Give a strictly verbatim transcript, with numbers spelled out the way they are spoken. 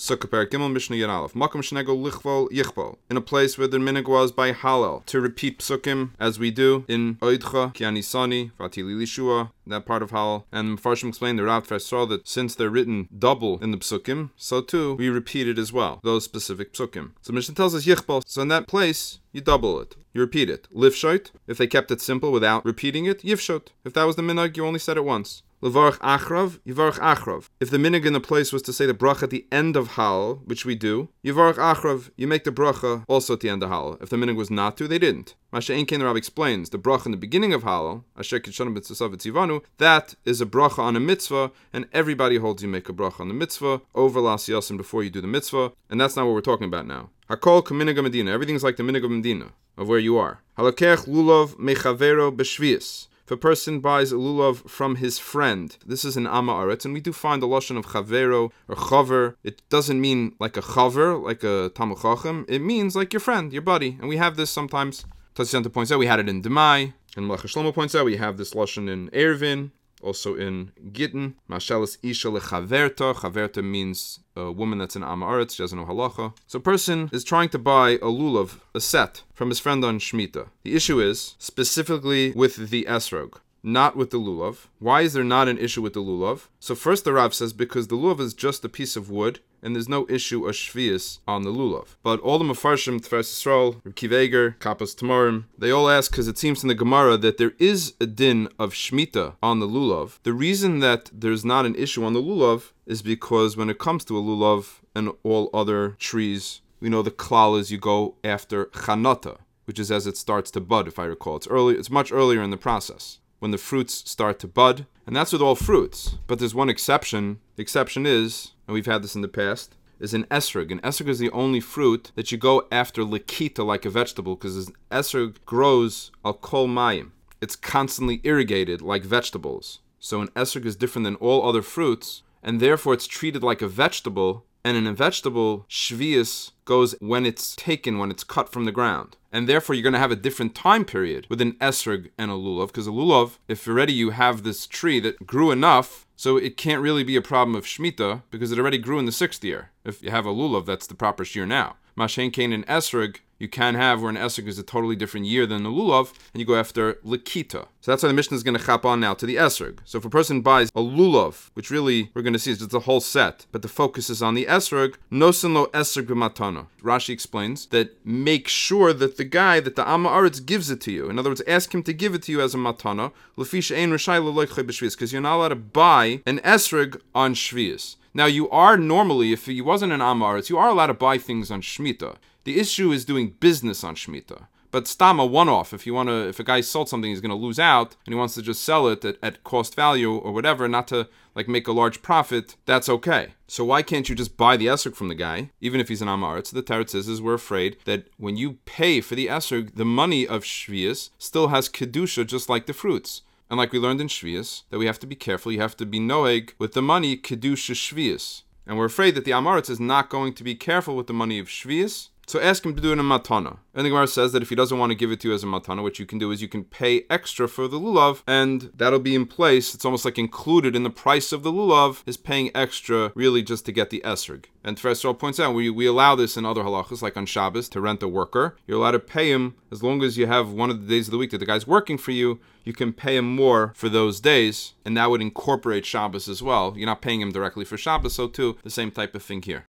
Sukkah Perek Gimel Mishnah Yud Aleph. Makom shenegol lichvol yichvol. In a place where the minhag was by Hallel to repeat psukim as we do in Oidcha, Ki Anisani, Vatili Lishua, that part of Hallel. And Mepharshim explained the Rav first saw that since they're written double in the psukim, so too we repeat it as well, those specific psukim. So Mishnah tells us yichvol. So in that place, you double it. You repeat it. Lifshot, if they kept it simple without repeating it, yifshot. If that was the minhag, you only said it once. Levarach achrav, yivarach achrav. If the minhag in the place was to say the bracha at the end of Hallel, which we do, yivarach achrav, you make the bracha also at the end of Hallel. If the minhag was not to, they didn't. Masha Einkein, the Rav explains, the bracha in the beginning of Hallel, Asher Kitshanu B'Tzasav V'Tzivanu, that is a bracha on a mitzvah, and everybody holds you make a bracha on the mitzvah, over Las Yasin before you do the mitzvah, and that's not what we're talking about now. Hakol K'minhag Medina, everything's like the minhag of Medina, of where you are. Halakech Lulav Mechavero B'Shvius. If a person buys a lulav from his friend, this is an Amma Aretz, and we do find the lashon of chavero or chaver. It doesn't mean like a chaver, like a Talmud Chacham. It means like your friend, your buddy. And we have this sometimes. Tatziyanta points out we had it in Demai, and Malach Shlomo points out we have this lashon in Ervin, also in Gittin. Mashalas isha lechaverta. Chaverta means a woman that's an Amma Aretz, she doesn't know halacha. So a person is trying to buy a lulav, a set, from his friend on Shemitah. The issue is, specifically with the esrog, not with the lulav. Why is there not an issue with the lulav? So first the Rav says, because the lulav is just a piece of wood, and there's no issue of shvius on the lulav. But all the Mefarshim, Tfers Yisrael, Reb Kiva Eger, Kappas Tamarim, they all ask, because it seems in the Gemara that there is a din of Shemitah on the lulav. The reason that there's not an issue on the lulav is because when it comes to a lulav and all other trees, we know the klal is you go after chanata, which is as it starts to bud, if I recall. It's early. It's much earlier in the process, when the fruits start to bud. And that's with all fruits. But there's one exception. The exception is, and we've had this in the past, is an esrog. An esrog is the only fruit that you go after likita, like a vegetable, because an esrog grows al kol mayim. It's constantly irrigated like vegetables. So an esrog is different than all other fruits, and therefore it's treated like a vegetable. And in a vegetable, shvius goes when it's taken, when it's cut from the ground. And therefore you're going to have a different time period with an esrog and a lulav, because a lulav, if already you have this tree that grew enough, so it can't really be a problem of Shemitah, because it already grew in the sixth year. If you have a lulav, that's the proper shear now. Mashen Kain and esrog, you can have where an esrog is a totally different year than the lulav, and you go after likita. So that's why the Mishnah is going to chap on now to the esrog. So if a person buys a lulav, which really we're going to see is it's a whole set, but the focus is on the esrog, nosen lo esrog b'matana. Rashi explains that make sure that the guy, that the Amma Aretz gives it to you. In other words, ask him to give it to you as a matana, l'fisha ein rishai l'loichei b'shvius, because you're not allowed to buy an esrog on shvius. Now you are normally, if he wasn't an Amma Aretz, you are allowed to buy things on Shemitah. The issue is doing business on Shemitah. But stam a one-off, if you want to, if a guy sold something he's going to lose out, and he wants to just sell it at, at cost value or whatever, not to like make a large profit, that's okay. So why can't you just buy the esrog from the guy, even if he's an Amma Aretz? The Teretz says is we're afraid that when you pay for the esrog, the money of shvius still has kedusha just like the fruits. And like we learned in Shvius, that we have to be careful, you have to be noeg with the money kedusha shvius. And we're afraid that the Amma Aretz is not going to be careful with the money of shvius, so ask him to do it in matana. And the Gemara says that if he doesn't want to give it to you as a matana, what you can do is you can pay extra for the lulav, and that'll be in place. It's almost like included in the price of the lulav, is paying extra really just to get the esrog. And Tfres Yisrael points out, we, we allow this in other halachas, like on Shabbos, to rent a worker. You're allowed to pay him, as long as you have one of the days of the week that the guy's working for you, you can pay him more for those days, and that would incorporate Shabbos as well. You're not paying him directly for Shabbos, so too, the same type of thing here.